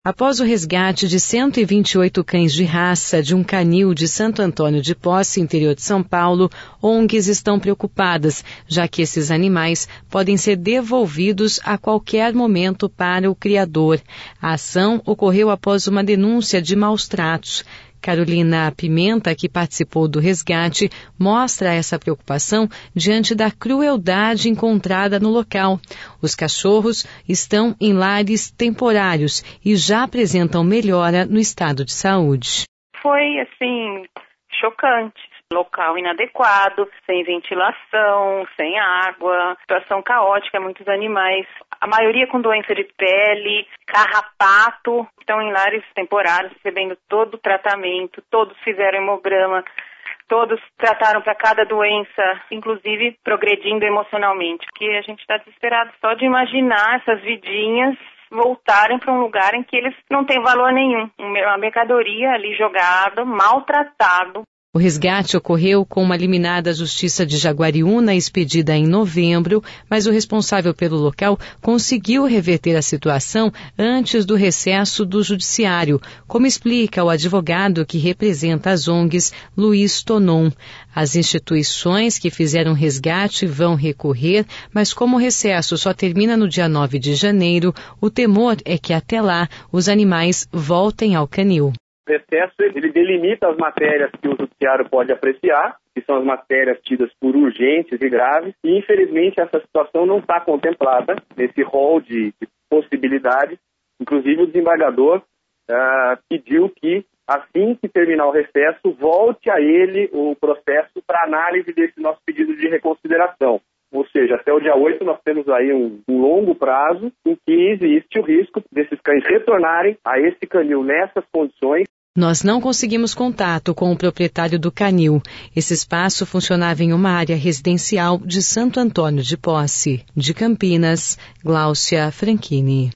Após o resgate de 128 cães de raça de um canil de Santo Antônio de Posse, interior de São Paulo, ONGs estão preocupadas, já que esses animais podem ser devolvidos a qualquer momento para o criador. A ação ocorreu após uma denúncia de maus-tratos. Carolina Pimenta, que participou do resgate, mostra essa preocupação diante da crueldade encontrada no local. Os cachorros estão em lares temporários e já apresentam melhora no estado de saúde. Foi, chocante. Local inadequado, sem ventilação, sem água, situação caótica, muitos animais, a maioria com doença de pele, carrapato, estão em lares temporários, recebendo todo o tratamento, todos fizeram hemograma, todos trataram para cada doença, inclusive progredindo emocionalmente, porque a gente está desesperado só de imaginar essas vidinhas voltarem para um lugar em que eles não têm valor nenhum, uma mercadoria ali jogada, maltratado. O resgate ocorreu com uma liminar da Justiça de Jaguariúna expedida em novembro, mas o responsável pelo local conseguiu reverter a situação antes do recesso do Judiciário, como explica o advogado que representa as ONGs, Luiz Tonon. As instituições que fizeram resgate vão recorrer, mas como o recesso só termina no dia 9 de janeiro, o temor é que até lá os animais voltem ao canil. O recesso, ele delimita as matérias que o judiciário pode apreciar, que são as matérias tidas por urgentes e graves, e infelizmente essa situação não está contemplada nesse rol de possibilidades. Inclusive o desembargador pediu que, assim que terminar o recesso, volte a ele o processo para análise desse nosso pedido de reconsideração. Ou seja, até o dia 8 nós temos aí um longo prazo em que existe o risco desses cães retornarem a esse canil nessas condições. Nós não conseguimos contato com o proprietário do canil. Esse espaço funcionava em uma área residencial de Santo Antônio de Posse. De Campinas, Gláucia Franchini.